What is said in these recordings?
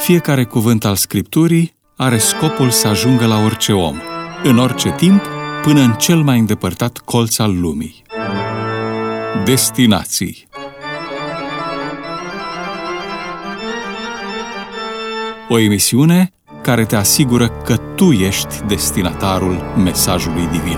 Fiecare cuvânt al Scripturii are scopul să ajungă la orice om, în orice timp, până în cel mai îndepărtat colț al lumii. Destinații. O emisiune care te asigură că tu ești destinatarul mesajului divin.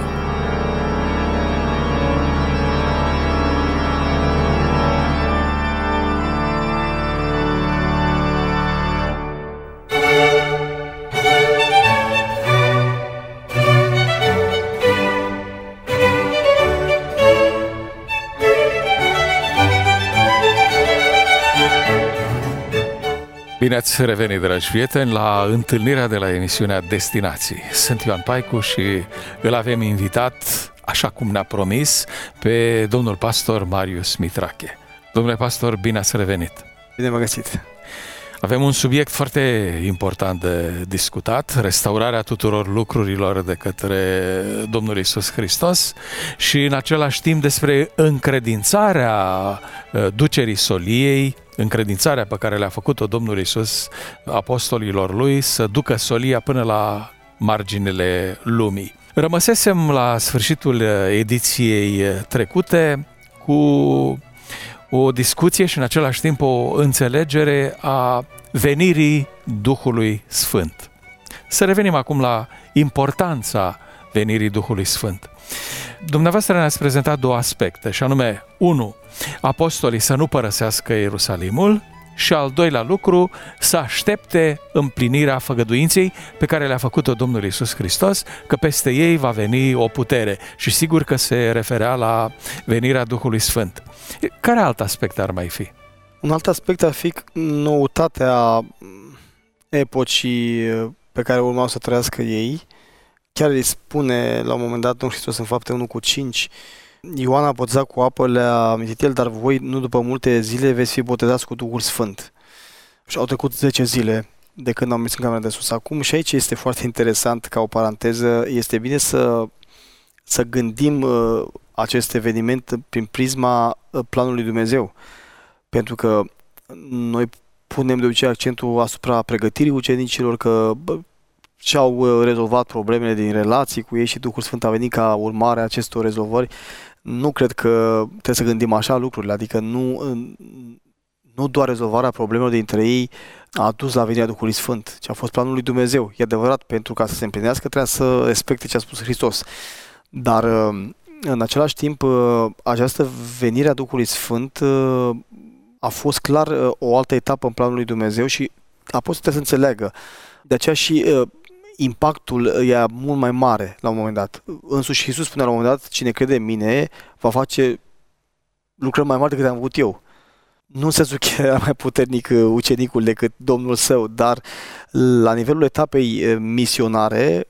Bine ați revenit, dragi prieteni, la întâlnirea de la emisiunea Destinații. Sunt Ioan Paicu și îl avem invitat, așa cum ne-a promis, pe domnul pastor Marius Mitrache. Domnule pastor, bine ați revenit! Bine m-a găsit! Avem un subiect foarte important de discutat, restaurarea tuturor lucrurilor de către Domnul Iisus Hristos și în același timp despre încredințarea ducerii soliei, încredințarea pe care le-a făcut-o Domnul Iisus apostolilor lui să ducă solia până la marginile lumii. Rămăsesem la sfârșitul ediției trecute cu o discuție și în același timp o înțelegere a venirii Duhului Sfânt. Să revenim acum la importanța venirii Duhului Sfânt. Dumneavoastră ne-ați prezentat două aspecte, și anume, 1. Apostolii să nu părăsească Ierusalimul și al doilea lucru, să aștepte împlinirea făgăduinței pe care le-a făcut-o Domnul Iisus Hristos, că peste ei va veni o putere și sigur că se referea la venirea Duhului Sfânt. Care alt aspect ar mai fi? Un alt aspect ar fi noutatea epocii pe care urmau să trăiască ei. Chiar îi spune la un moment dat Domnul Hristos în Fapte 1:5, Ioan a botezat cu apă, le-a amintit el, dar voi nu după multe zile veți fi botezați cu Duhul Sfânt. Și au trecut 10 zile de când am mers în camera de sus. Acum și aici este foarte interesant, ca o paranteză, este bine să gândim acest eveniment prin prisma planului Dumnezeu. Pentru că noi punem de obicei accentul asupra pregătirii ucenicilor, că și-au rezolvat problemele din relații cu ei și Duhul Sfânt a venit ca urmare a acestor rezolvări. Nu cred că trebuie să gândim așa lucrurile, adică nu doar rezolvarea problemelor dintre ei a dus la venirea Duhului Sfânt, ci a fost planul lui Dumnezeu. E adevărat, pentru ca să se împlinească trebuie să respecte ce a spus Hristos. Dar în același timp, această venire a Duhului Sfânt a fost clar o altă etapă în planul lui Dumnezeu și apostolii trebuie să înțeleagă. De aceea și impactul e mult mai mare la un moment dat. Însuși Iisus spunea la un moment dat, cine crede în mine va face lucrări mai mari decât am făcut eu. Nu în sensul că era mai puternic ucenicul decât Domnul său, dar la nivelul etapei misionare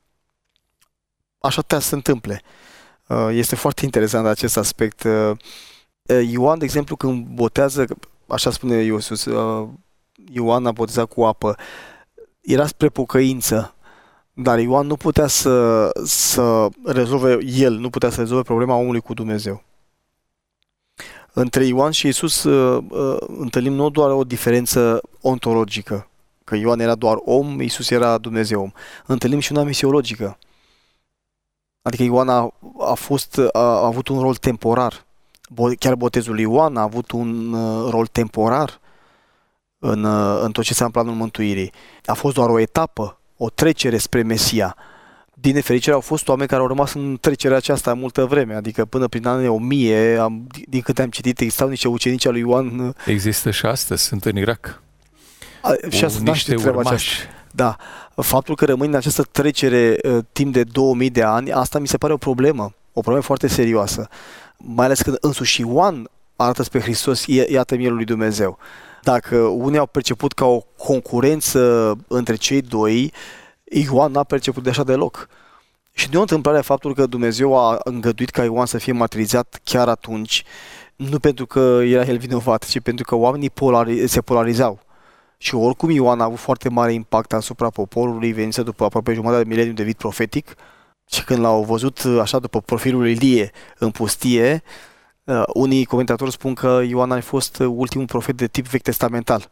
așa trebuie să se întâmple. Este foarte interesant acest aspect. Ioan, de exemplu, când botează, așa spune Iisus, Ioan a botezat cu apă, era spre pocăință, dar Ioan nu putea să rezolve, el nu putea să rezolve problema omului cu Dumnezeu. Între Ioan și Iisus întâlnim nu doar o diferență ontologică, că Ioan era doar om, Iisus era Dumnezeu om. Întâlnim și una misiologică. Adică Ioan a avut un rol temporar. Chiar botezul lui Ioan a avut un rol temporar în tot ce înseamnă planul mântuirii. A fost doar o etapă, o trecere spre Mesia. Din nefericire au fost oameni care au rămas în trecerea aceasta multă vreme, adică până prin anii 1000, din câte am citit, existau niște ucenici al lui Ioan. Există și astăzi, sunt în Irak. Și niște urmași. Da, faptul că rămâi în această trecere timp de 2000 de ani, asta mi se pare o problemă foarte serioasă. Mai ales când însuși Ioan arată spre Hristos, iată mielul lui Dumnezeu. Dacă unii au perceput ca o concurență între cei doi, Ioan n-a perceput de așa deloc. Și nu e o întâmplare faptul că Dumnezeu a îngăduit ca Ioan să fie martirizat chiar atunci, nu pentru că era el vinovat, ci pentru că oamenii se polarizau. Și oricum Ioan a avut foarte mare impact asupra poporului, venind după aproape jumătate de mileniu de vid profetic, și când l-au văzut așa după profilul Ilie în pustie, unii comentatori spun că Ioan a fost ultimul profet de tip vechi testamental.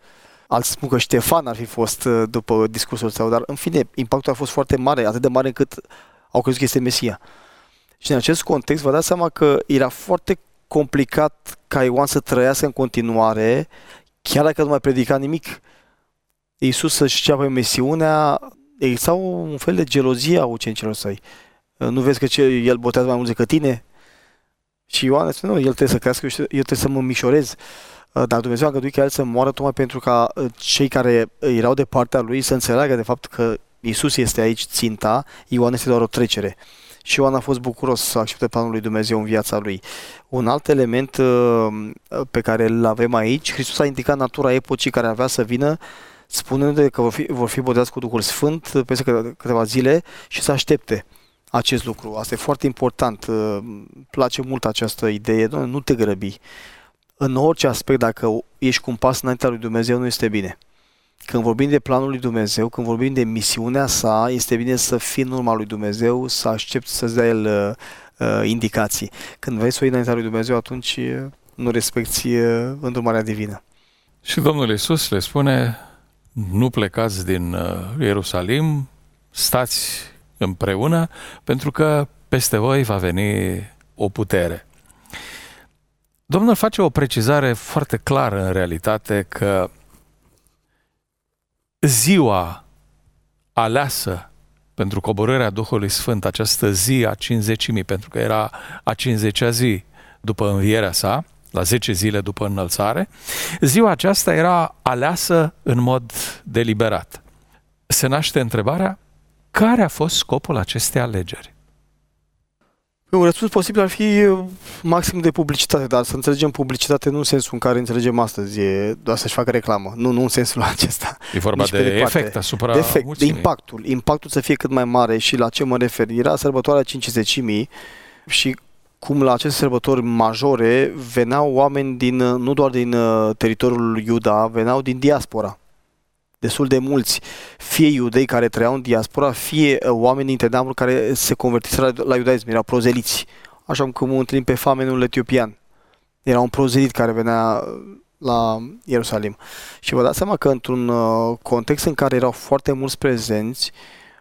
Alții spun că Ștefan ar fi fost după discursul său, dar în fine, impactul a fost foarte mare, atât de mare încât au crezut că este Mesia. Și în acest context vă dați seama că era foarte complicat ca Ioan să trăiască în continuare, chiar dacă nu mai predica nimic. Iisus să-și ceapă misiunea, exista un fel de gelozie a ucenicilor săi. Nu vezi că el botează mai mult decât tine? Și Ioan spune, nu, el trebuie să crească, eu trebuie să mă micșorez. Dar Dumnezeu a îngăduit ca el să moară tocmai pentru ca cei care erau de partea lui să înțeleagă de fapt că Iisus este aici ținta, Ioan este doar o trecere. Și Ioan a fost bucuros să accepte planul lui Dumnezeu în viața lui. Un alt element pe care îl avem aici, Hristos a indicat natura epocii care avea să vină, spunând că vor fi botezați cu Duhul Sfânt peste câteva zile și să aștepte acest lucru. Asta e foarte important. Place mult această idee. Nu te grăbi. În orice aspect, dacă ești cu un pas înaintea lui Dumnezeu, nu este bine. Când vorbim de planul lui Dumnezeu, când vorbim de misiunea sa, este bine să fii în urma lui Dumnezeu, să aștepți să-ți dea el indicații. Când vrei să o iei înaintea lui Dumnezeu, atunci nu respecti îndrumarea divină. Și Domnul Iisus le spune, nu plecați din Ierusalim, stați împreună, pentru că peste voi va veni o putere. Domnul face o precizare foarte clară în realitate că ziua aleasă pentru coborârea Duhului Sfânt, această zi a 50.000, pentru că era a 50-a zi după învierea sa, la 10 zile după înălțare, ziua aceasta era aleasă în mod deliberat. Se naște întrebarea, care a fost scopul acestei alegeri? Un răspuns posibil ar fi maxim de publicitate, dar să înțelegem publicitate nu în sensul în care înțelegem astăzi, e doar să-și facă reclamă. Nu în sensul acesta. E vorba de efect asupra mulțimii. De impactul să fie cât mai mare. Și la ce mă refer? Era sărbătoarea 50.000 și cum la aceste sărbători majore veneau oameni nu doar din teritoriul Iuda, veneau din diaspora. Destul de mulți, fie iudei care trăiau în diaspora, fie oameni dintre neamuri care se convertiseră la iudaism, erau prozeliți. Așa cum întâlnim pe famenul etiopian. Era un prozelit care venea la Ierusalim. Și vă dați seama că într-un context în care erau foarte mulți prezenți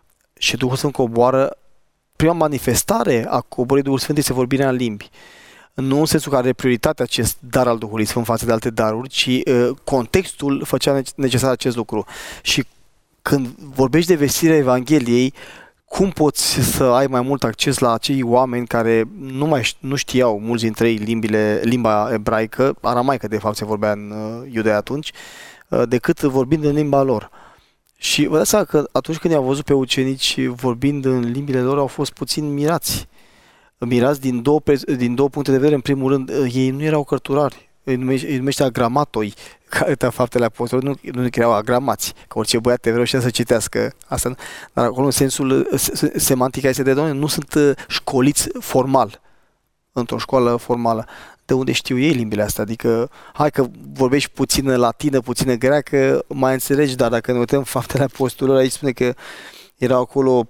și Duhul Sfânt coboară, prima manifestare a coborârii Duhului Sfânt este vorbirea în limbi. Nu în sensul că are prioritate acest dar al Duhului Sfânt față de alte daruri, ci contextul făcea necesar acest lucru. Și când vorbești de vestirea Evangheliei, cum poți să ai mai mult acces la acei oameni care nu știau, mulți dintre ei, limba ebraică, aramaică de fapt se vorbea în Iudeea atunci, decât vorbind în limba lor. Și vă dați seama că atunci când i-au văzut pe ucenici vorbind în limbile lor, au fost puțin mirați. Mirați din două puncte de vedere. În primul rând, ei nu erau cărturari, îi numește agramatoi, care faptele apostolilor nu erau agramați, că orice băiat evreu știa să citească asta, dar acolo în sensul semantica este de doamne, nu sunt școliți formal, într-o școală formală. De unde știu ei limbile astea? Adică, hai că vorbești puțină latină, puțină greacă, mai înțelegi, dar dacă ne uităm faptele apostolilor, aici spune că erau acolo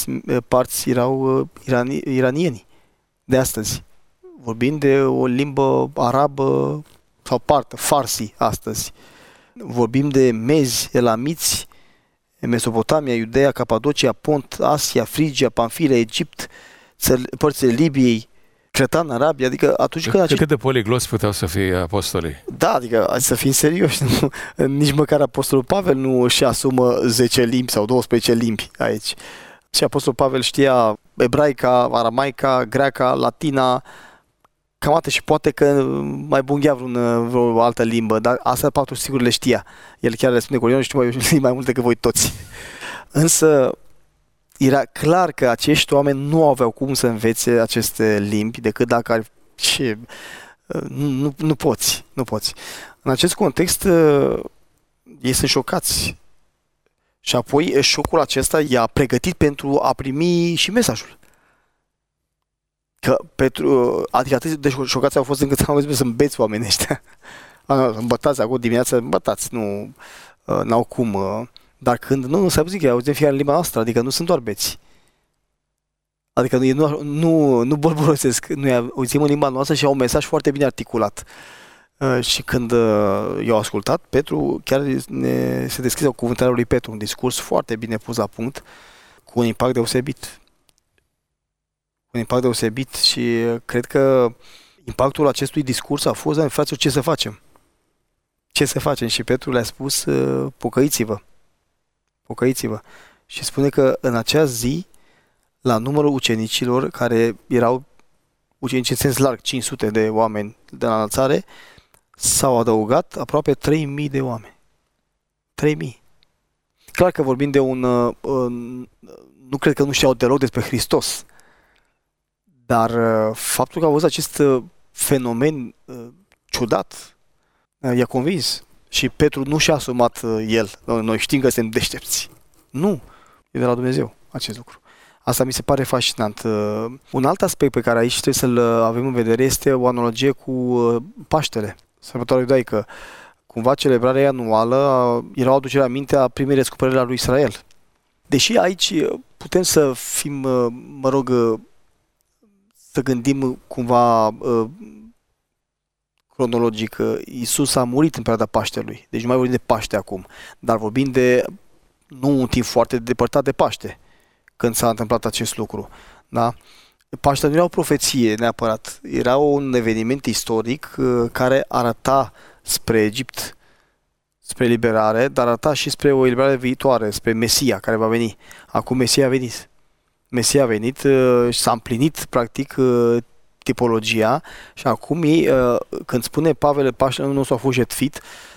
parți erau iranieni de astăzi. Vorbim de o limbă arabă sau farsi astăzi. Vorbim de mezi, elamiți, Mesopotamia, Iudeea, Capadocia, Pont, Asia, Frigia, Pamfilia, Egipt, părțile Libiei, Cretan, Arabia, adică atunci când... Cât de poligloți puteau să fie apostolii? Da, adică să fim serioși, nici măcar apostolul Pavel nu își asumă 10 limbi sau 12 limbi aici. Și apostolul Pavel știa ebraica, aramaica, greaca, latina, cam atât și poate că mai bunghea vreo altă limbă, dar asta patru sigur le știa. El chiar le spune că eu știu mai mult decât voi toți. Însă era clar că acești oameni nu aveau cum să învețe aceste limbi decât dacă ar... Și nu poți. În acest context ei sunt șocați. Și apoi șocul acesta i-a pregătit pentru a primi și mesajul. Că adică atât de șocați au fost încât am văzut să îmbeți oamenii ăștia. Îmbătați acum dimineața, îmbătați, n-au cum. Dar când s-a zic că auzim fiecare în limba noastră, adică nu sunt doar beți. Adică nu bolborosesc, noi auzim în limba noastră și au un mesaj foarte bine articulat. Și când i-au ascultat, Petru, chiar se deschide o cuvântare lui Petru, un discurs foarte bine pus la punct, cu un impact deosebit. Un impact deosebit și cred că impactul acestui discurs a fost, fraților, ce să facem? Ce să facem? Și Petru le-a spus, pocăiți-vă. Pocăiți-vă. Și spune că în acea zi, la numărul ucenicilor, care erau ucenici în sens larg, 500 de oameni de la înălțare, s-au adăugat aproape 3.000 de oameni. 3.000. Clar că vorbim de nu cred că nu știau deloc despre Hristos, dar faptul că au văzut acest fenomen ciudat i-a convins. Și Petru nu și-a asumat el. Noi știm că suntem deștepți. Nu. E de la Dumnezeu acest lucru. Asta mi se pare fascinant. Un alt aspect pe care aici trebuie să-l avem în vedere este o analogie cu Paștele, sărbătoarea iudaică. Cumva celebrarea anuală era o aducere aminte a primei descoperiri a lui Israel. Deși aici putem să fim, să gândim cumva cronologic, Iisus a murit în perioada Paștelui, deci nu mai vorbim de Paște acum, dar vorbim de nu un timp foarte depărtat de Paște, când s-a întâmplat acest lucru. Da? Paștele nu era o profeție neapărat, era un eveniment istoric care arăta spre Egipt, spre eliberare, dar arăta și spre o eliberare viitoare, spre Mesia care va veni. Acum Mesia a venit. Mesia a venit și s-a împlinit practic tipologia și acum ei, când spune Pavel Paștele nostru a fost jertfit,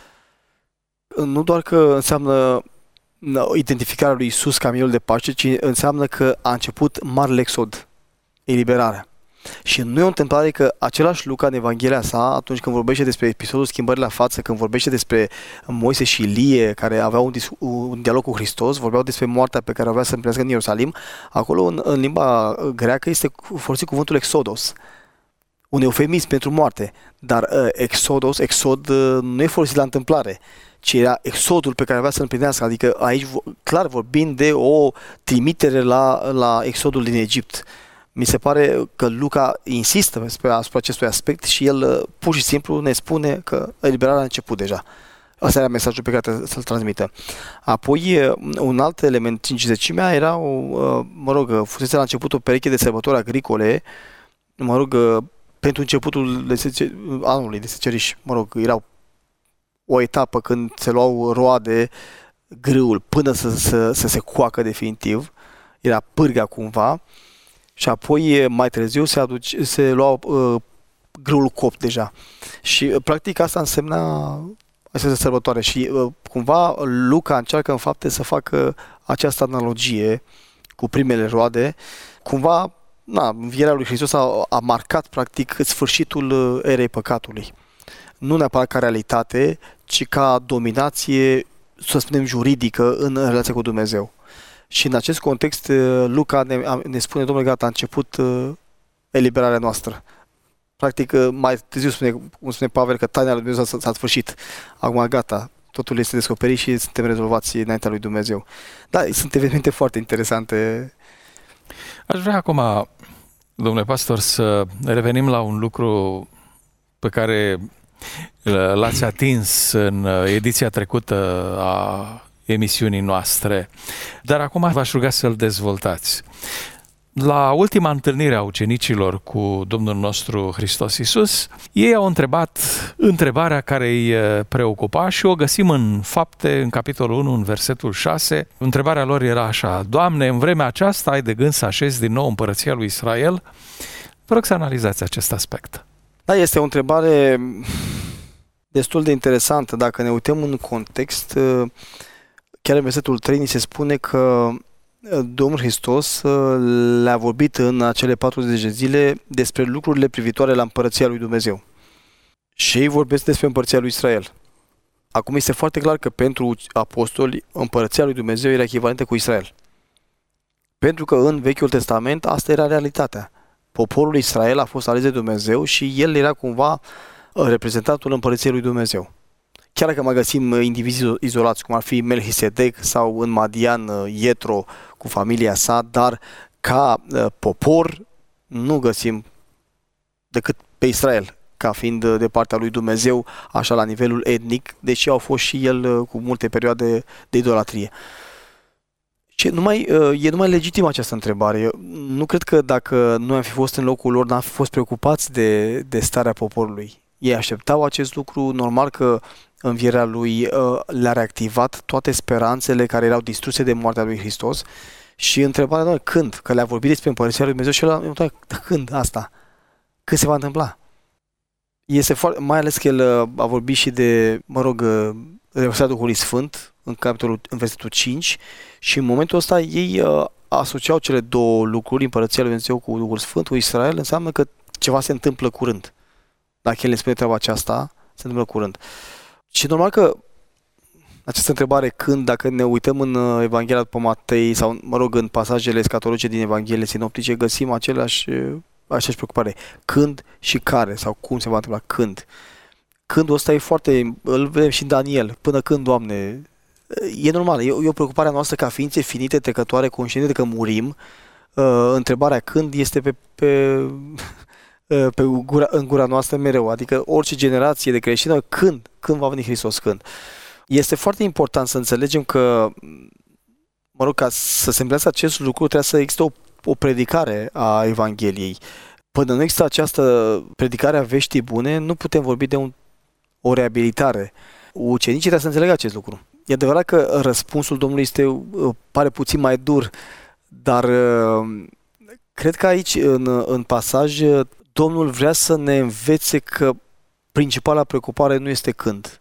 nu doar că înseamnă identificarea lui Iisus ca mielul de Paște, ci înseamnă că a început marele exod, eliberarea. Și nu e o întâmplare că același Luca în Evanghelia sa, atunci când vorbește despre episodul schimbării la față, când vorbește despre Moise și Ilie, care aveau un dialog cu Hristos, vorbeau despre moartea pe care avea să împlinească în Ierusalim, acolo în limba greacă este folosit cuvântul exodos, un eufemism pentru moarte, dar exod nu e folosit la întâmplare, ci era exodul pe care avea să împlinească, adică aici clar vorbim de o trimitere la exodul din Egipt. Mi se pare că Luca insistă asupra acestui aspect și el pur și simplu ne spune că eliberarea a început deja. Asta era mesajul pe care trebuie să-l transmită. Apoi, un alt element, cincizecimea, era, fusese la început o pereche de sărbători agricole, pentru începutul anului de seceriș, erau o etapă când se luau roade, grâul, până să se coacă definitiv, era pârga cumva, și apoi mai târziu se lua grâul copt deja. Și practic asta însemna această sărbătoare și cumva Luca încearcă în fapte să facă această analogie cu primele roade. Cumva, învierea lui Hristos a marcat practic sfârșitul erei păcatului. Nu neapărat ca realitate, ci ca dominație, să spunem, juridică în relația cu Dumnezeu. Și în acest context, Luca ne spune, Domnule, gata, a început eliberarea noastră. Practic, mai târziu cum spune Pavel, că taina lui Dumnezeu s-a sfârșit. Acum, gata, totul este descoperit și suntem rezolvați înaintea lui Dumnezeu. Da, sunt evenimente foarte interesante. Aș vrea acum, domnule pastor, să revenim la un lucru pe care l-ați atins în ediția trecută a emisiunii noastre, dar acum v-aș ruga să-l dezvoltați. La ultima întâlnire a ucenicilor cu Domnul nostru Hristos Iisus, ei au întrebat întrebarea care îi preocupa și o găsim în Fapte, în capitolul 1, în versetul 6. Întrebarea lor era așa: Doamne, în vremea aceasta ai de gând să așezi din nou împărăția lui Israel? Vă rog să analizați acest aspect. Da, este o întrebare destul de interesantă. Dacă ne uităm în context, chiar în versetul 3 ni se spune că Domnul Hristos le-a vorbit în acele 40 de zile despre lucrurile privitoare la împărăția lui Dumnezeu. Și ei vorbesc despre împărăția lui Israel. Acum este foarte clar că pentru apostoli împărăția lui Dumnezeu era echivalentă cu Israel. Pentru că în Vechiul Testament asta era realitatea. Poporul Israel a fost ales de Dumnezeu și el era cumva reprezentantul împărăției lui Dumnezeu. Chiar dacă mai găsim indivizi izolați, cum ar fi Melchisedec sau în Madian Ietro cu familia sa, dar ca popor nu găsim decât pe Israel ca fiind de partea lui Dumnezeu, așa la nivelul etnic, deși au fost și el cu multe perioade de idolatrie. Și e numai legitimă această întrebare. Eu nu cred că dacă noi am fi fost în locul lor, n-am fi fost preocupați de starea poporului. Ei așteptau acest lucru, normal că învierea lui le-a reactivat toate speranțele care erau distruse de moartea lui Hristos și întrebarea lor, când? Că le-a vorbit despre Împărăția lui Dumnezeu și el când asta? Când se va întâmpla? Este foarte, mai ales că el a vorbit și de, revărsarea Duhului Sfânt în versetul 5 și în momentul ăsta ei asociau cele două lucruri, Împărăția lui Dumnezeu cu Duhul Sfânt, cu Israel, înseamnă că ceva se întâmplă curând. Dacă el ne spune treaba aceasta, se întâmplă curând. Și normal că această întrebare când, dacă ne uităm în Evanghelia după Matei sau, în pasajele escatologice din Evanghelie sinoptice, găsim aceeași preocupare. Când și care sau cum se va întâmpla? Când? Cândul ăsta e foarte... Îl vedem și în Daniel. Până când, Doamne? E normal. E o preocupare noastră ca ființe finite, trecătoare, conștiente că murim. Întrebarea când este în gura noastră mereu. Adică orice generație de creștină, când va veni Hristos? Când? Este foarte important să înțelegem că, ca să se împlinească acest lucru, trebuie să existe o predicare a Evangheliei. Până nu există această predicare a veștii bune, nu putem vorbi de o reabilitare. Ucenicii trebuie să înțelegă acest lucru. E adevărat că răspunsul Domnului pare puțin mai dur, dar cred că aici, în pasaj, Domnul vrea să ne învețe că principala preocupare nu este când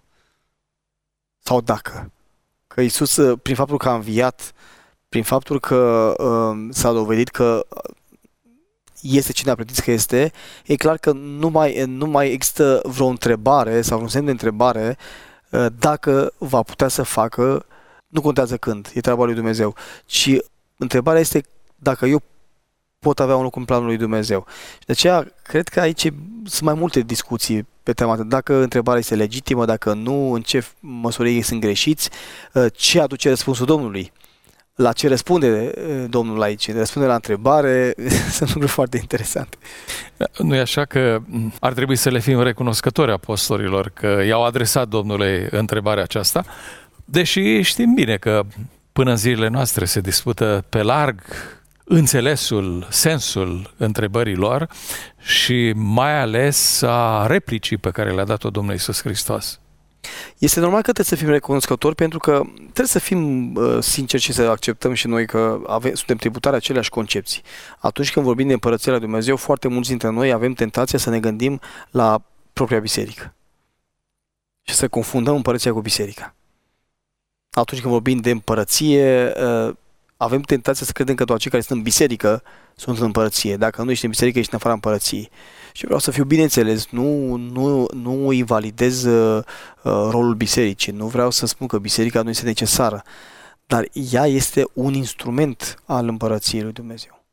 sau dacă. Că Iisus, prin faptul că a înviat, prin faptul că s-a dovedit că este cine a pretins că este, e clar că nu mai există vreo întrebare sau vreun semn de întrebare dacă va putea să facă, nu contează când, e treaba lui Dumnezeu, ci întrebarea este dacă eu pot avea un loc în planul lui Dumnezeu. Și de aceea, cred că aici sunt mai multe discuții pe tema dacă întrebarea este legitimă, dacă nu, în ce măsură ei sunt greșiți, ce aduce răspunsul Domnului. La ce răspunde Domnul aici? Răspunde la întrebare, sunt lucruri foarte interesante. Nu e așa că ar trebui să le fim recunoscători apostolilor că i-au adresat Domnului întrebarea aceasta, deși știm bine că până în zilele noastre se dispută pe larg înțelesul, sensul întrebării lor și mai ales a replicii pe care le-a dat-o Domnul Iisus Hristos. Este normal că trebuie să fim recunoscători pentru că trebuie să fim sinceri și să acceptăm și noi că suntem tributari aceleași concepții. Atunci când vorbim de Împărăția lui Dumnezeu, foarte mulți dintre noi avem tentația să ne gândim la propria biserică și să confundăm Împărăția cu biserica. Atunci când vorbim de împărăție, avem tentația să credem că toți cei care sunt în biserică sunt în împărăție. Dacă nu ești în biserică, ești în afara împărăției. Și vreau să fiu bineînțeles, nu invalidez rolul bisericii, nu vreau să spun că biserica nu este necesară, dar ea este un instrument al împărăției lui Dumnezeu.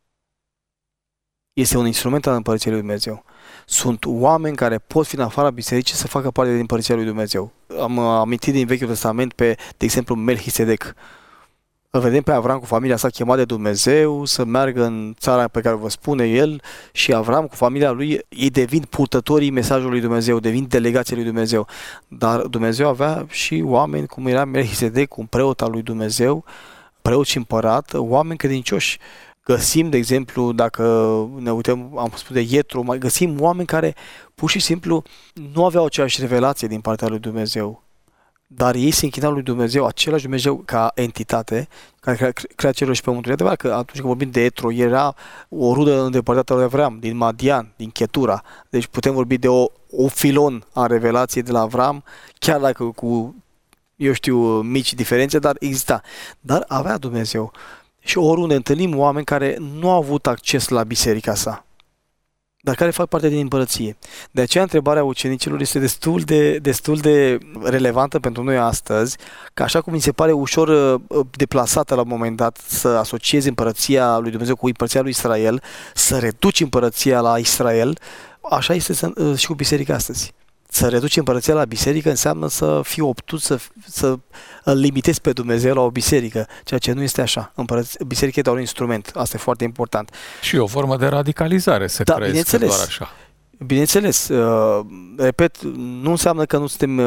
Este un instrument al împărăției lui Dumnezeu. Sunt oameni care pot fi în afara bisericii să facă parte din împărăția lui Dumnezeu. Am amintit din Vechiul Testament de exemplu, Melchisedec. Îl vedem pe Avram cu familia sa chemat de Dumnezeu să meargă în țara pe care vă spune el și Avram cu familia lui, ei devin purtătorii mesajului lui Dumnezeu, devin delegații lui Dumnezeu. Dar Dumnezeu avea și oameni cum era Melchisedec, un preot al lui Dumnezeu, preot și împărat, oameni credincioși. Găsim, de exemplu, dacă ne uităm, am spus de Ietro, mai găsim oameni care pur și simplu nu aveau aceeași revelație din partea lui Dumnezeu. Dar ei se închinau lui Dumnezeu, același Dumnezeu ca entitate, care crea cerul și pământul. E adevărat că atunci când vorbim de Etro, era o rudă îndepărtată lui Avram, din Madian, din Chetura. Deci putem vorbi de o filon a revelației de la Avram, chiar dacă cu, mici diferențe, dar exista. Dar avea Dumnezeu. Și oriunde întâlnim oameni care nu au avut acces la biserica sa, dar care fac parte din împărăție. De aceea întrebarea ucenicilor este destul de relevantă pentru noi astăzi, că așa cum mi se pare ușor deplasată la un moment dat să asociezi împărăția lui Dumnezeu cu împărăția lui Israel, să reduci împărăția la Israel, așa este și cu biserica astăzi. Să reduci împărăția la biserică înseamnă să fii obtuz, să îl limitezi pe Dumnezeu la o biserică, ceea ce nu este așa. Biserica e doar un instrument, asta e foarte important. Și o formă de radicalizare se creește doar așa. Bineînțeles, repet, nu înseamnă că nu suntem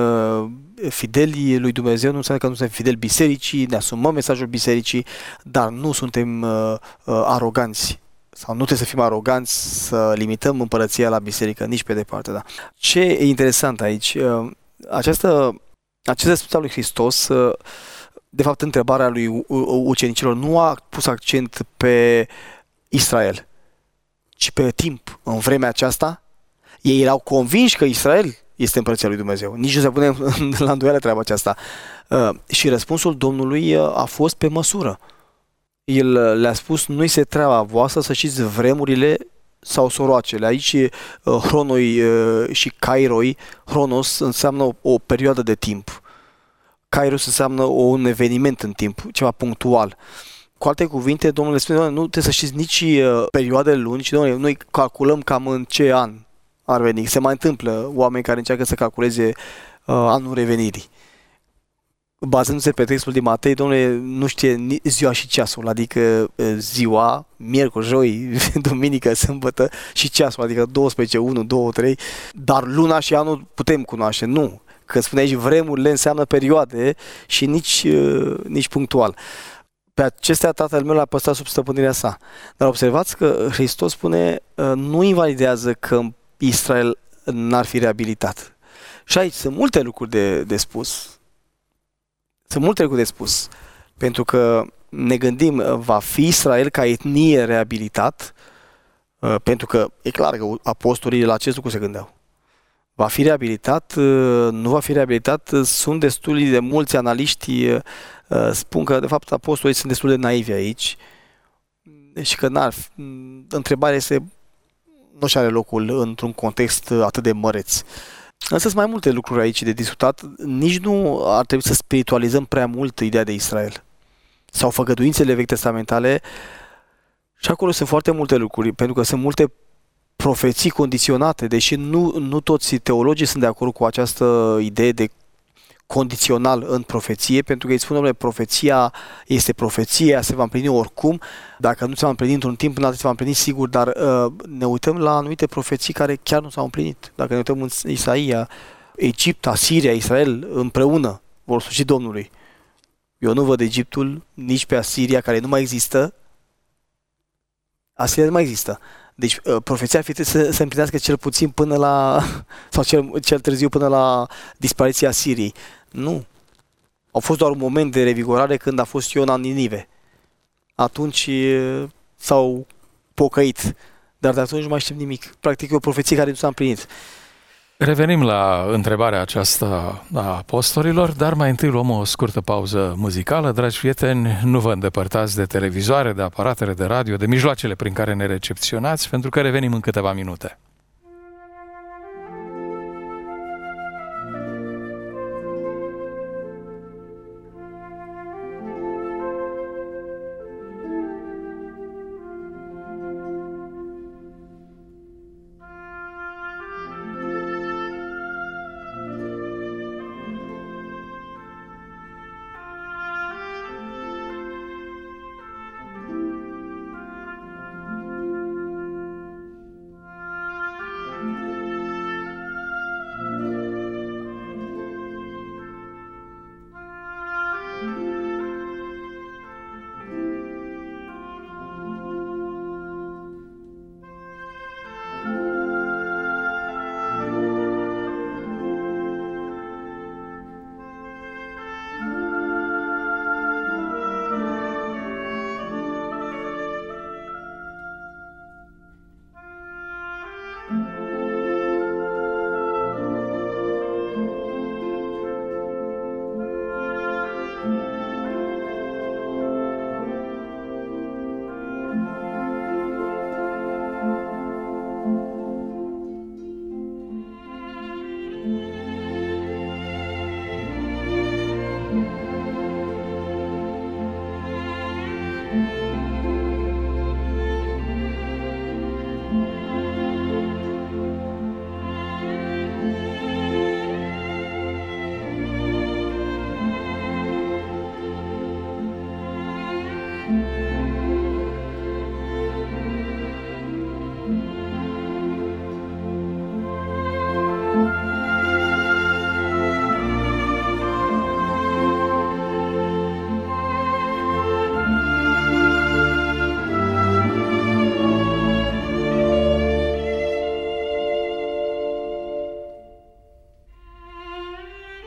fideli lui Dumnezeu, nu înseamnă că nu suntem fideli bisericii, ne asumăm mesajul bisericii, dar nu suntem aroganți. Sau nu trebuie să fim aroganți să limităm împărăția la biserică, nici pe departe. Da. Ce e interesant aici, acest răspuns al lui Hristos, de fapt întrebarea lui ucenicilor nu a pus accent pe Israel, ci pe timp. În vremea aceasta, ei erau convinși că Israel este împărăția lui Dumnezeu. Nici nu se pune la îndoială treaba aceasta. Și răspunsul Domnului a fost pe măsură. El le-a spus, nu-i se treaba voastră să știți vremurile sau soroacele. Aici hronoi și kairoi, hronos înseamnă o perioadă de timp. Kairos înseamnă un eveniment în timp, ceva punctual. Cu alte cuvinte, Domnul le spune, nu trebuie să știți nici perioade lungi, noi calculăm cam în ce an ar veni. Se mai întâmplă oameni care încearcă să calculeze anul revenirii. Bazându-se pe textul din Matei, Domnule nu știe ziua și ceasul, adică ziua, miercuri, joi, duminică, sâmbătă și ceasul, adică 12, 1, 2, 3, dar luna și anul putem cunoaște, nu. Când spune aici vremurile înseamnă perioade și nici punctual. Pe acestea tatăl meu l-a păstrat sub stăpânirea sa. Dar observați că Hristos spune, nu invalidează că Israel n-ar fi reabilitat. Și aici sunt multe lucruri de spus. Sunt multe lucruri de spus. Pentru că ne gândim, va fi Israel ca etnie reabilitat? Pentru că e clar că apostolii la acest lucru se gândeau. Va fi reabilitat? Nu va fi reabilitat? Sunt destuli de mulți analiști spun că de fapt apostolii sunt destul de naivi aici și că întrebarea este nu și are locul într-un context atât de măreț. Însă sunt mai multe lucruri aici de discutat. Nici nu ar trebui să spiritualizăm prea mult ideea de Israel sau făgăduințele vechi testamentale și acolo sunt foarte multe lucruri, pentru că sunt multe profeții condiționate, deși nu toți teologii sunt de acord cu această idee de condițional în profeție, pentru că îi spun, domnule, profeția este profeție, se va împlini oricum, dacă nu se va împlini într-un timp, până se va împlini sigur, dar ne uităm la anumite profeții care chiar nu s-au împlinit. Dacă ne uităm în Isaia, Egipt, Asiria, Israel împreună vor sluji Domnului. Eu nu văd Egiptul, nici pe Asiria, care nu mai există. Asiria nu mai există. Deci profeția ar fi să se împlinească cel puțin până la, sau cel târziu până la dispariția Siriei. Nu. Au fost doar un moment de revigorare când a fost Iona în Ninive. Atunci s-au pocăit. Dar de atunci nu mai știm nimic. Practic e o profeție care nu s-a împlinit. Revenim la întrebarea aceasta a apostolilor, dar mai întâi luăm o scurtă pauză muzicală. Dragi prieteni, nu vă îndepărtați de televizoare, de aparatele de radio, de mijloacele prin care ne recepționați, pentru că revenim în câteva minute.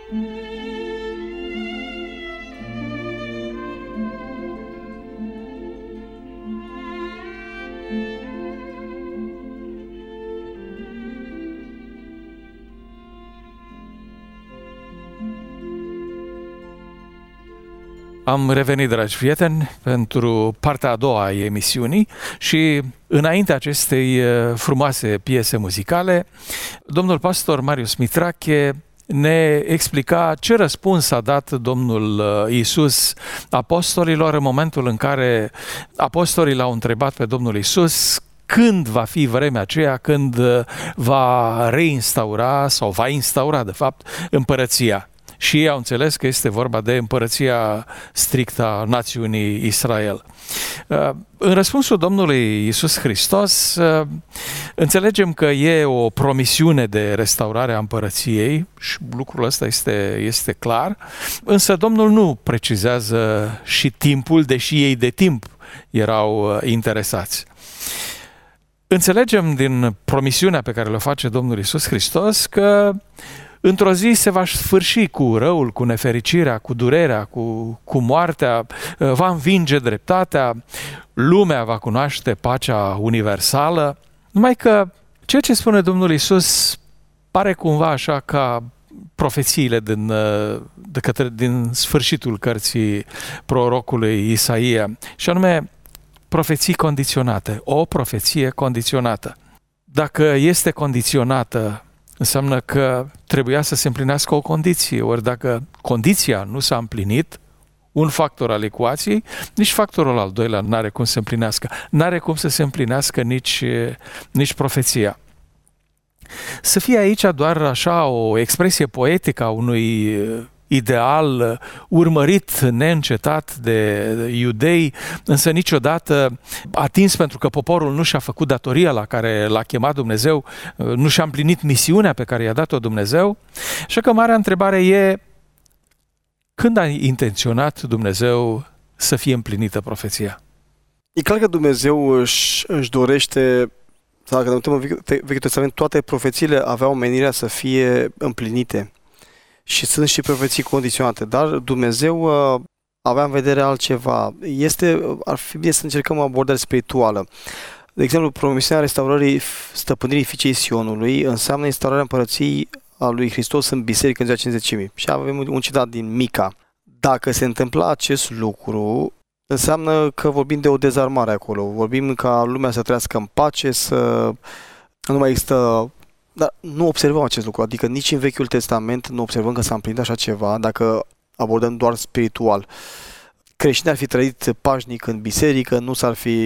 Am revenit, dragi prieteni, pentru partea a doua a emisiunii și înainte acestei frumoase piese muzicale, domnul pastor Marius Mitrache ne explica ce răspuns a dat Domnul Iisus apostolilor în momentul în care apostolii l-au întrebat pe Domnul Iisus când va fi vremea aceea când va reinstaura sau va instaura, de fapt, împărăția. Și ei au înțeles că este vorba de împărăția strictă a națiunii Israel. În răspunsul Domnului Iisus Hristos, înțelegem că e o promisiune de restaurare a împărăției și lucrul ăsta este clar, însă Domnul nu precizează și timpul, deși ei de timp erau interesați. Înțelegem din promisiunea pe care le face Domnul Iisus Hristos că într-o zi se va sfârși cu răul, cu nefericirea, cu durerea, cu moartea, va învinge dreptatea, lumea va cunoaște pacea universală, numai că ceea ce spune Domnul Iisus pare cumva așa ca profețiile din sfârșitul cărții prorocului Isaia, și anume profeții condiționate, o profeție condiționată. Dacă este condiționată, înseamnă că trebuia să se împlinească o condiție, ori dacă condiția nu s-a împlinit, un factor al ecuației, nici factorul al doilea n-are cum să se împlinească. N-are cum să se împlinească nici profeția. Să fie aici doar așa o expresie poetică a unui ideal urmărit neîncetat de iudei, însă niciodată atins, pentru că poporul nu și-a făcut datoria la care l-a chemat Dumnezeu, nu și-a împlinit misiunea pe care i-a dat-o Dumnezeu. Așa că marea întrebare e: când a intenționat Dumnezeu să fie împlinită profeția? E clar că Dumnezeu își dorește, sau dacă ne uităm în Vechiul Testament, toate profețiile aveau menirea să fie împlinite. Și sunt și profeții condiționate, dar Dumnezeu avea în vedere altceva. Ar fi bine să încercăm o abordare spirituală. De exemplu, promisiunea restaurării stăpânirii fiicei Sionului înseamnă instaurarea împărăției a lui Hristos în biserică în ziua Cincizecimii. Și avem un citat din Mica. Dacă se întâmpla acest lucru, înseamnă că vorbim de o dezarmare acolo. Vorbim ca lumea să trăiască în pace, să nu mai există. Dar nu observăm acest lucru, adică nici în Vechiul Testament nu observăm că s-a împlinit așa ceva dacă abordăm doar spiritual. Creștinii ar fi trăit pașnic în biserică, nu s-ar fi,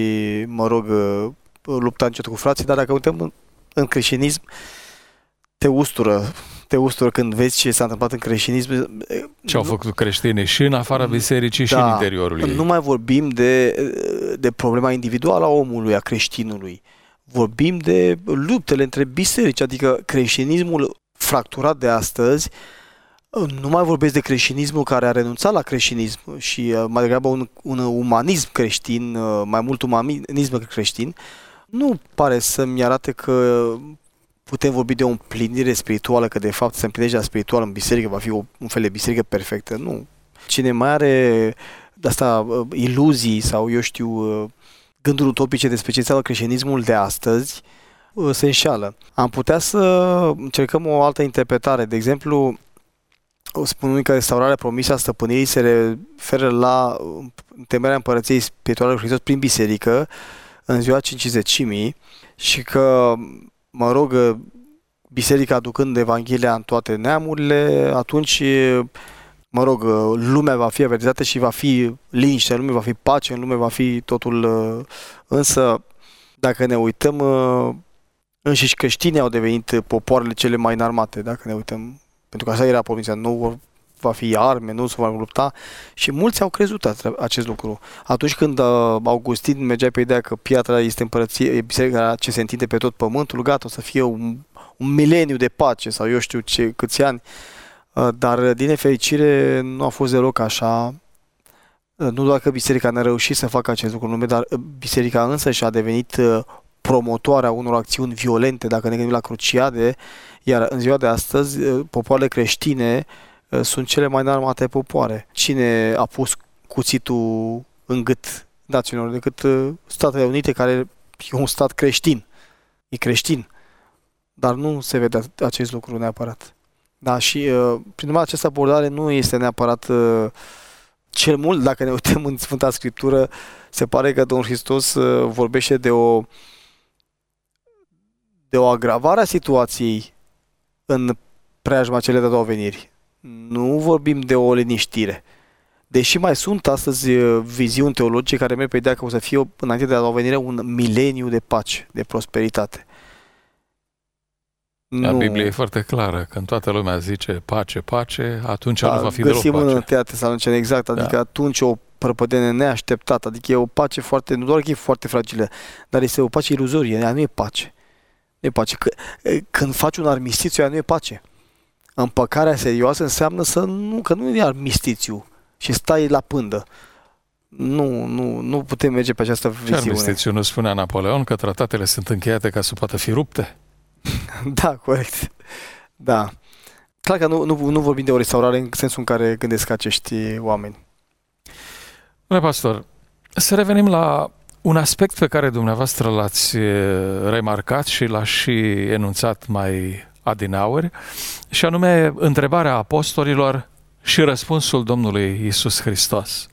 luptat niciodată cu frații, dar dacă uităm în creștinism, te ustură când vezi ce s-a întâmplat în creștinism. Ce au făcut creștinii și în afara bisericii și în interiorul ei. Nu mai vorbim de problema individuală a omului, a creștinului. Vorbim de luptele între biserici, adică creștinismul fracturat de astăzi. Nu mai vorbesc de creștinismul care a renunțat la creștinism și mai degrabă un umanism creștin, mai mult umanism creștin. Nu pare să-mi arate că putem vorbi de o împlinire spirituală, că de fapt se împlinește la spiritual în biserică, va fi un fel de biserică perfectă. Nu. Cine mai are de-asta iluzii sau, eu știu, gânduri utopice despre ce înseamnă creștinismul de astăzi, se înșeală. Am putea să încercăm o altă interpretare. De exemplu, spunând că restaurarea promisă a stăpânirii se referă la temerea împărăției spirituale lui Hristos prin biserică în ziua Cincizecimii și că, biserica aducând Evanghelia în toate neamurile, atunci, lumea va fi avertizată și va fi liniște în lume, va fi pace în lume, va fi totul. Însă, dacă ne uităm, înșiși creștinii au devenit popoarele cele mai înarmate, dacă ne uităm. Pentru că așa era promisia, nu va fi arme, nu se va lupta și mulți au crezut acest lucru. Atunci când Augustin mergea pe ideea că piatra este împărăție, biserica ce se întinde pe tot pământul, gata, o să fie un mileniu de pace sau eu știu câți ani, dar din nefericire nu a fost deloc așa. Nu doar că biserica n-a reușit să facă acest lucru în lume, dar biserica însă și-a devenit promotoarea unor acțiuni violente, dacă ne gândim la cruciade, iar în ziua de astăzi, popoarele creștine sunt cele mai înarmate popoare. Cine a pus cuțitul în gât națiunilor decât Statele Unite, care e un stat creștin. E creștin. Dar nu se vede acest lucru neapărat. Da, și prin urmare această abordare nu este neapărat cel mult, dacă ne uităm în Sfânta Scriptură, se pare că Domnul Hristos vorbește de o agravare a situației în preajma cele de două veniri. Nu vorbim de o liniștire. Deși mai sunt astăzi viziuni teologice care merg pe ideea că o să fie înainte de a doua venire un mileniu de pace, de prosperitate. Da, Biblia e foarte clară. Când toată lumea zice pace, pace, atunci nu va fi deloc pace. Găsim în Tesaloniceni, exact. Adică atunci o prăpădenie neașteptată. Adică e o pace foarte, nu doar că e foarte fragilă, dar este o pace iluzorie. Ea nu e pace. Nu e pace. Când faci un armistițiu, ea nu e pace. Împăcarea serioasă înseamnă că nu e armistițiu și stai la pândă. Nu putem merge pe această viziune. Ce armistițiu nu spunea Napoleon că tratatele sunt încheiate ca să poată fi rupte? Da, corect. Da. Clar că nu vorbim de o restaurare în sensul în care gândesc acești oameni. Domnule pastor, să revenim la un aspect pe care dumneavoastră l-ați remarcat și l-ați și enunțat mai adineauri, și anume întrebarea apostolilor și răspunsul Domnului Iisus Hristos.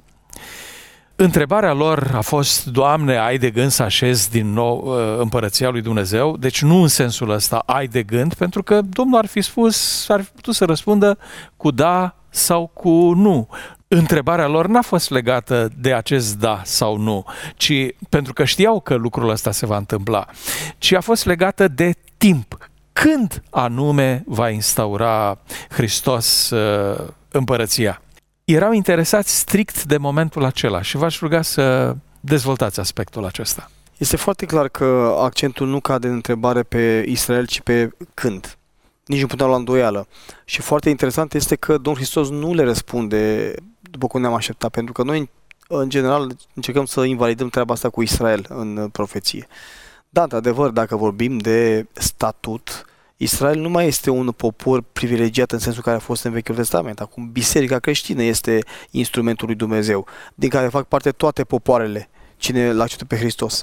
Întrebarea lor a fost: Doamne, ai de gând să așezi din nou împărăția lui Dumnezeu? Deci nu în sensul ăsta ai de gând, pentru că Domnul ar fi putut să răspundă cu da sau cu nu. Întrebarea lor n-a fost legată de acest da sau nu, ci pentru că știau că lucrul ăsta se va întâmpla, ci a fost legată de timp. Când anume va instaura Hristos împărăția? Erau interesați strict de momentul acela și v-aș ruga să dezvoltați aspectul acesta. Este foarte clar că accentul nu cade în întrebare pe Israel, ci pe când. Nici nu puteam la îndoială. Și foarte interesant este că Domnul Hristos nu le răspunde după cum ne-am așteptat, pentru că noi, în general, încercăm să invalidăm treaba asta cu Israel în profeție. Da, într-adevăr, dacă vorbim de statut, Israel nu mai este un popor privilegiat în sensul care a fost în Vechiul Testament. Acum, biserica creștină este instrumentul lui Dumnezeu, din care fac parte toate popoarele, cine l-a acceptat pe Hristos.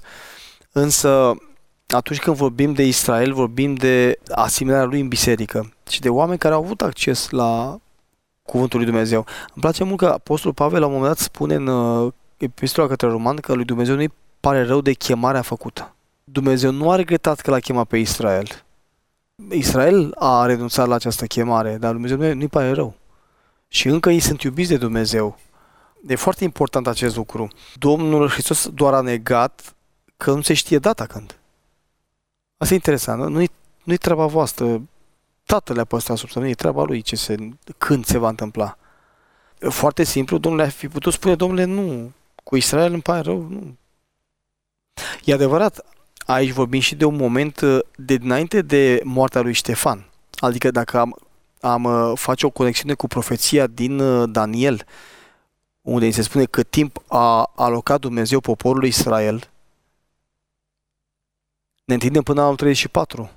Însă, atunci când vorbim de Israel, vorbim de asimilarea lui în biserică și de oameni care au avut acces la cuvântul lui Dumnezeu. Îmi place mult că Apostolul Pavel la un moment dat spune în epistola către Roman că lui Dumnezeu nu-i pare rău de chemarea făcută. Dumnezeu nu a regretat că l-a chemat pe Israel. Israel a renunțat la această chemare, dar Dumnezeu nu-i pare rău. Și încă ei sunt iubiți de Dumnezeu. E foarte important acest lucru. Domnul Hristos doar a negat că nu se știe data când. Asta e interesant. Nu-i treaba voastră. Tatăl a păstrat sub semnă, e treaba lui când se va întâmpla. Foarte simplu, Domnul ar fi putut spune: Domnule, nu, cu Israel îmi pare rău, nu. E adevărat, aici vorbim și de un moment de dinainte de moartea lui Ștefan. Adică dacă am face o conexiune cu profeția din Daniel, unde îi se spune cât timp a alocat Dumnezeu poporului Israel, ne întindem până la anul 34.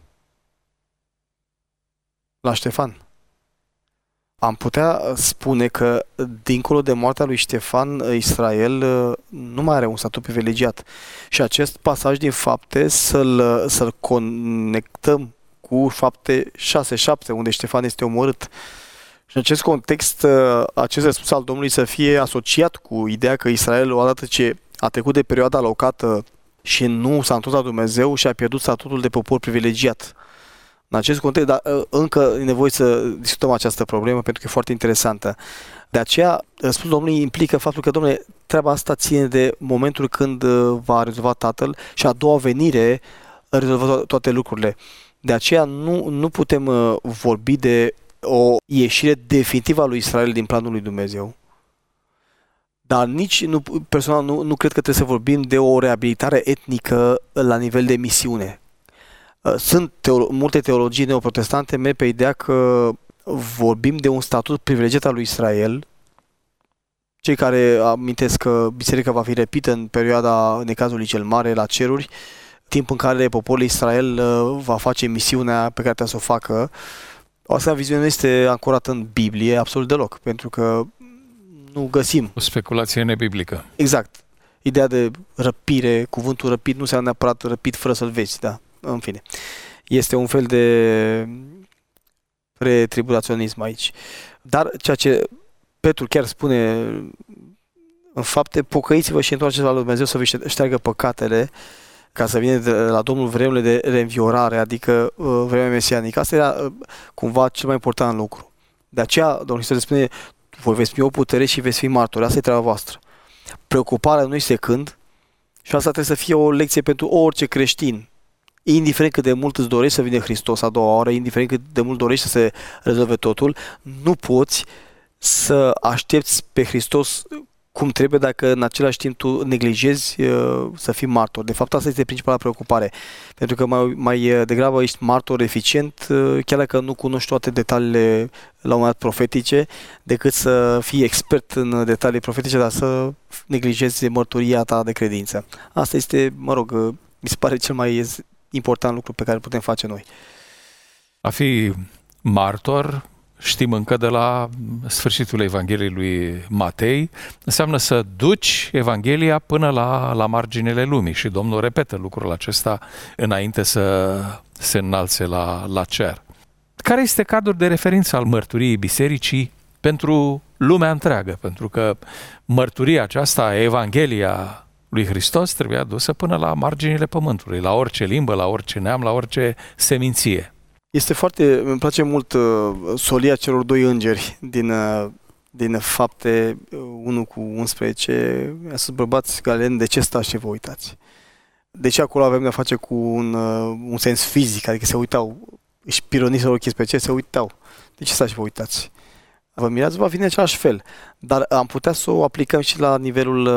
La Ștefan. Am putea spune că dincolo de moartea lui Ștefan, Israel nu mai are un statut privilegiat. Și acest pasaj din Fapte să-l conectăm cu Fapte 6-7, unde Ștefan este omorât. Și în acest context, acest răspuns al Domnului să fie asociat cu ideea că Israel, odată ce a trecut de perioada alocată și nu s-a întors la Dumnezeu, și a pierdut statutul de popor privilegiat. În acest context, dar încă e nevoie să discutăm această problemă pentru că e foarte interesantă. De aceea, răspunsul Domnului implică faptul că, Domnule, treaba asta ține de momentul când va rezolva Tatăl și a doua venire rezolva toate lucrurile. De aceea nu putem vorbi de o ieșire definitivă a lui Israel din planul lui Dumnezeu. Dar nici, personal, nu cred că trebuie să vorbim de o reabilitare etnică la nivel de misiune. Sunt multe teologii neoprotestante merg pe ideea că vorbim de un statut privilegiat al lui Israel. Cei care amintesc că biserica va fi răpită în perioada necazului cel mare la ceruri, timp în care poporul Israel va face misiunea pe care trebuie să o facă. O asemenea viziune nu este ancorată în Biblie absolut deloc, pentru că nu găsim. O speculație nebiblică. Exact. Ideea de răpire, cuvântul răpit nu înseamnă neapărat răpit fără să-l vezi, da, în fine. Este un fel de pretribulaționism aici. Dar ceea ce Petru chiar spune în fapte, pocăiți-vă și întoarceți la lui Dumnezeu să vă șteargă păcatele, ca să vină de la Domnul vremurile de reînviorare, adică vremea mesianică. Asta era cumva cel mai important lucru. De aceea, Domnul Hristos spune, voi veți primi o putere și veți fi martori. Asta e treaba voastră. Preocuparea nu este când, și asta trebuie să fie o lecție pentru orice creștin. Indiferent cât de mult îți dorești să vină Hristos a doua oară, indiferent cât de mult dorești să se rezolve totul, nu poți să aștepți pe Hristos cum trebuie dacă în același timp tu neglijezi să fii martor. De fapt, asta este principala preocupare. Pentru că mai degrabă ești martor eficient, chiar dacă nu cunoști toate detaliile la un moment dat profetice, decât să fii expert în detalii profetice, dar să neglijezi mărturia ta de credință. Asta este, mi se pare cel mai important lucru pe care îl putem face noi. A fi martor, știm încă de la sfârșitul Evangheliei lui Matei, înseamnă să duci Evanghelia până la marginile lumii și Domnul repetă lucrul acesta înainte să se înalțe la cer. Care este cadrul de referință al mărturiei bisericii pentru lumea întreagă? Pentru că mărturia aceasta, Evanghelia lui Hristos, trebuia dusă până la marginile pământului, la orice limbă, la orice neam, la orice seminție. Îmi place mult solia celor doi îngeri din Fapte 1:11. I-a spus, bărbați galeni, de ce stați și vă uitați? Deci acolo avem de-a face cu un sens fizic, adică se uitau, își pironiseră ochii pe ce, se uitau. De ce stați și vă uitați? Vă mirați, va fi în același fel. Dar am putea să o aplicăm și la nivelul,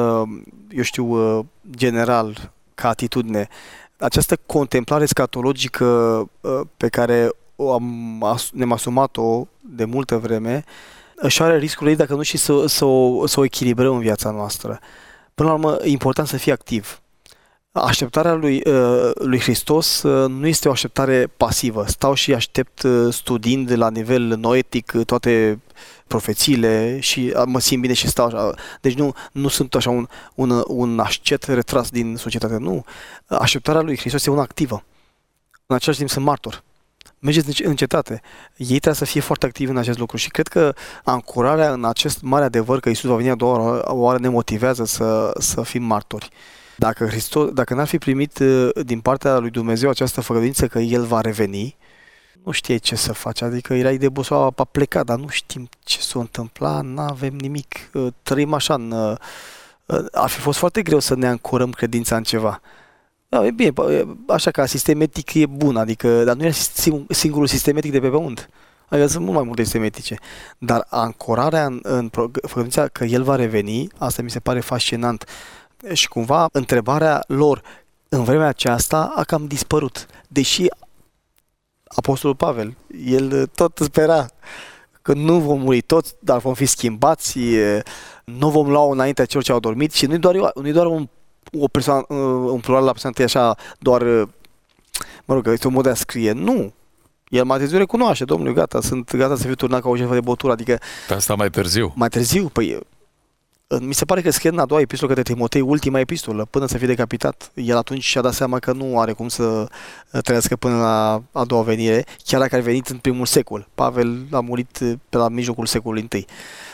general, ca atitudine. Această contemplare scatologică pe care ne-am asumat-o de multă vreme, își are riscul ei dacă nu și să o echilibrăm în viața noastră. Până la urmă, e important să fii activ. Așteptarea lui Hristos nu este o așteptare pasivă. Stau și aștept studiind la nivel noetic toate profețiile și mă simt bine și stau așa. Deci nu sunt așa un ascet retras din societate. Nu. Așteptarea lui Hristos este una activă. În același timp sunt martor. Mergeți în cetate. Ei trebuie să fie foarte activi în acest lucru și cred că ancorarea în acest mare adevăr că Iisus va veni a doua oară ne motivează să fim martori. Dacă n-ar fi primit din partea lui Dumnezeu această făgăduință că El va reveni, nu știai ce să faci, adică erai de busoa a plecat, dar nu știm ce s-a întâmplat, n-avem nimic, trăim așa, ar fi fost foarte greu să ne ancorăm credința în ceva. Da, e bine, așa ca sistematic e bun, adică, dar nu e singurul sistematic de pe pământ. Adică sunt mult mai multe sistematice. Dar ancorarea în făgăduința că El va reveni, asta mi se pare fascinant. Și cumva întrebarea lor în vremea aceasta a cam dispărut. Deși Apostolul Pavel, el tot spera că nu vom muri toți, dar vom fi schimbați, nu vom lua înaintea celor ce au dormit și nu-i doar o persoană, un plural la persoană așa, doar, este un mod de a scrie. Nu! El mai târziu recunoaște, Domnule, gata, sunt gata să fiu turnat ca o jertfă de băutură, adică... Pe asta mai târziu. Mai târziu, păi... Mi se pare că scrie în a doua epistolă către Timotei, ultima epistolă, până să fie decapitat. El atunci și-a dat seama că nu are cum să trăiască până la a doua venire, chiar dacă a venit în primul secol. Pavel a murit pe la mijlocul secolului I.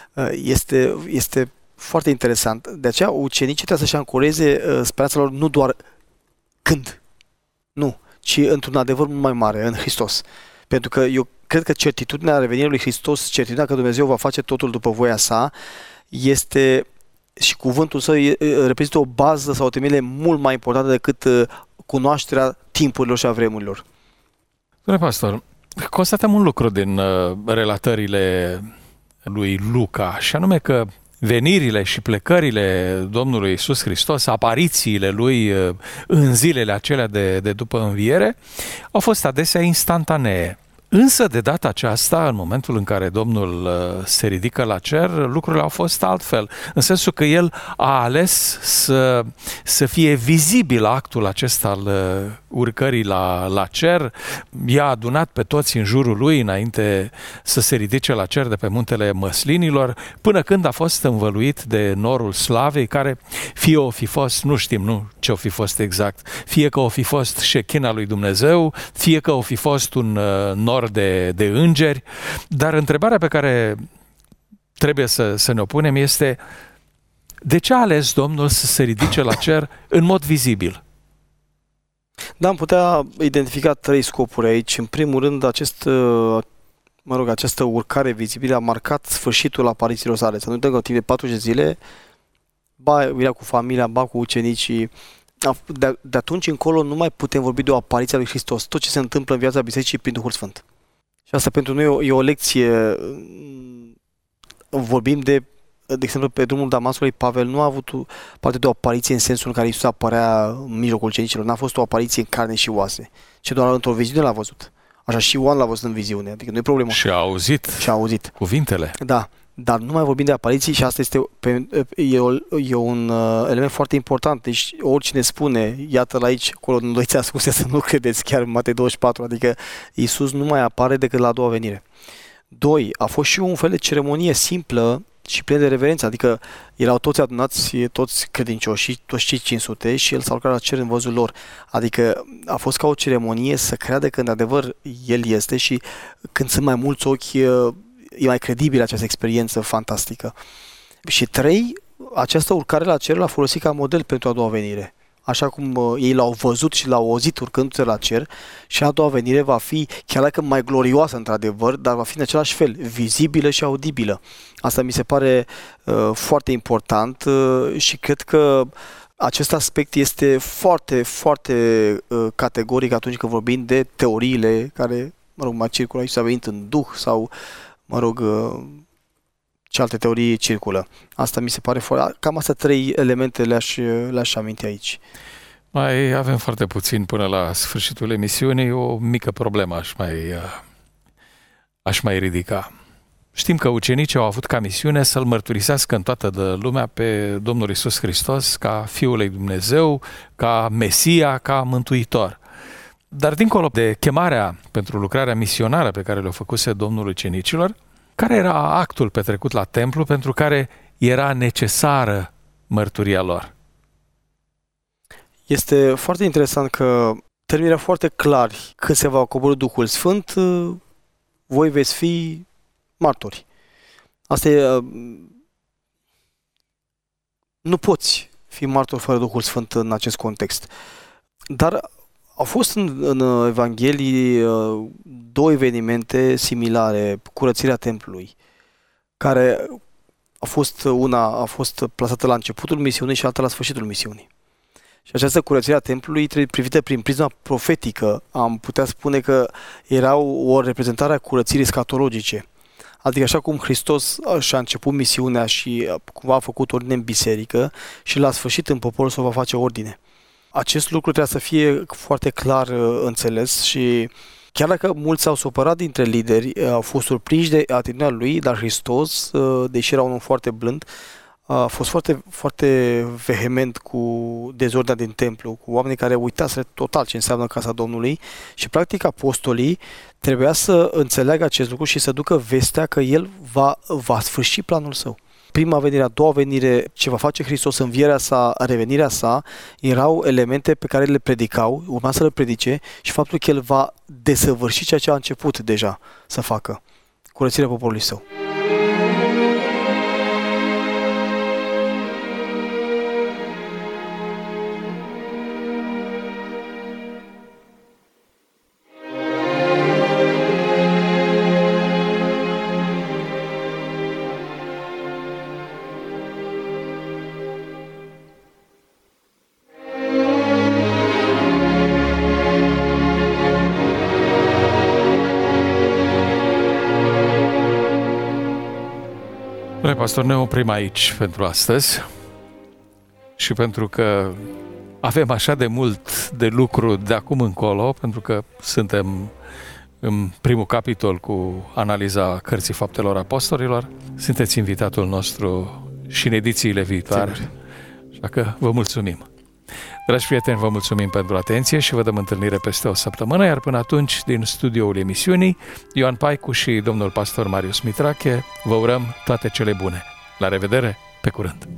Este foarte interesant. De aceea ucenicii trebuie să-și ancoreze speranța lor nu doar când, nu, ci într-un adevăr mult mai mare, în Hristos. Pentru că eu cred că certitudinea revenirii lui Hristos, certitudinea că Dumnezeu va face totul după voia sa, este și cuvântul său reprezintă o bază sau o temelie mult mai importantă decât cunoașterea timpurilor și a vremurilor. Domnule pastor, constatăm un lucru din relatările lui Luca, și anume că venirile și plecările Domnului Iisus Hristos, aparițiile Lui în zilele acelea de după înviere, au fost adesea instantanee. Însă, de data aceasta, în momentul în care Domnul se ridică la cer, lucrurile au fost altfel, în sensul că El a ales să fie vizibil actul acesta al urcării la cer. I-a adunat pe toți în jurul Lui înainte să se ridice la cer de pe muntele Măslinilor, până când a fost învăluit de norul slavei, care fie o fi fost, nu știm ce o fi fost exact, fie că o fi fost șechina lui Dumnezeu, fie că o fi fost un nor de îngeri, dar întrebarea pe care trebuie să ne o punem este: de ce a ales Domnul să se ridice la cer în mod vizibil? Da, am putea identifica 3 scopuri aici. În primul rând, această urcare vizibilă a marcat sfârșitul aparițiilor sale. Să nu uităm că timp de 40 zile, ba era cu familia, ba cu ucenicii. De atunci încolo nu mai putem vorbi de o apariție a lui Hristos. Tot ce se întâmplă în viața bisericii prin Duhul Sfânt. Și asta pentru noi e o lecție. Vorbim de exemplu, pe drumul Damascului, Pavel nu a avut parte de o apariție în sensul în care Iisus apărea în mijlocul ucenicilor. N-a fost o apariție în carne și oase, ci doar într-o viziune l-a văzut. Așa și Ioan l-a văzut în viziune, adică nu e problemă. Și a auzit cuvintele. Da, dar nu mai vorbim de apariții și asta e un element foarte important. Deci oricine spune, iată-l aici, acolo, în Doița Ascunse, să nu credeți, chiar în Matei 24, adică Iisus nu mai apare decât la a doua venire. 2. A fost și un fel de ceremonie simplă și plin de reverență, adică erau toți adunați, toți credincioși, toți cei 500 și el s-a urcat la cer în văzul lor. Adică a fost ca o ceremonie să creadă că într-adevăr el este și când sunt mai mulți ochi, e mai credibilă această experiență fantastică. Și 3, această urcare la cer l-a folosit ca model pentru a doua venire. Așa cum ei l-au văzut și l-au auzit urcându-se la cer, și a doua venire va fi, chiar dacă mai glorioasă într-adevăr, dar va fi în același fel, vizibilă și audibilă. Asta mi se pare foarte important și cred că acest aspect este foarte, foarte categoric atunci când vorbim de teoriile care, mai circulă aici, s-a venit în duh sau, ce alte teorii circulă. Asta mi se pare foarte... Cam astea 3 elemente le-aș aminti aici. Mai avem foarte puțin până la sfârșitul emisiunii. O mică problemă aș mai ridica. Știm că ucenicii au avut ca misiune să-L mărturisească în toată lumea pe Domnul Iisus Hristos ca Fiul lui Dumnezeu, ca Mesia, ca Mântuitor. Dar dincolo de chemarea pentru lucrarea misionară pe care le-a făcuse Domnul ucenicilor, care era actul petrecut la templu pentru care era necesară mărturia lor? Este foarte interesant că termenii erau foarte clari. Când se va coborî Duhul Sfânt, voi veți fi martori. Asta e... Nu poți fi martor fără Duhul Sfânt în acest context. Dar au fost în Evanghelii 2 evenimente similare, curățirea templului, care una a fost plasată la începutul misiunii și alta la sfârșitul misiunii. Și această curățire a templului trebuie privită prin prisma profetică. Am putea spune că era o reprezentare a curățirii scatologice. Adică așa cum Hristos și-a început misiunea și cumva a făcut ordine în biserică și la sfârșit în poporul său va face ordine. Acest lucru trebuie să fie foarte clar înțeles și chiar dacă mulți s-au supărat dintre lideri, au fost surprinși de atitudinea lui, dar Hristos, deși era un om foarte blând, a fost foarte, foarte vehement cu dezordinea din templu, cu oamenii care uitaseră total ce înseamnă casa Domnului și practic apostolii trebuia să înțeleagă acest lucru și să ducă vestea că el va sfârși planul său. Prima venire, a doua venire, ce va face Hristos, învierea sa, revenirea sa, erau elemente pe care le predicau, urma să le predice și faptul că el va desăvârși ceea ce a început deja să facă, curățirea poporului său. Pastor, ne oprim aici pentru astăzi și pentru că avem așa de mult de lucru de acum încolo, pentru că suntem în primul capitol cu analiza Cărții Faptelor Apostolilor. Sunteți invitatul nostru și în edițiile viitoare. Așa că vă mulțumim. Dragi prieteni, vă mulțumim pentru atenție și vă dăm întâlnire peste o săptămână, iar până atunci, din studioul emisiunii, Ioan Paicu și domnul pastor Marius Mitrache, vă urăm toate cele bune. La revedere, pe curând!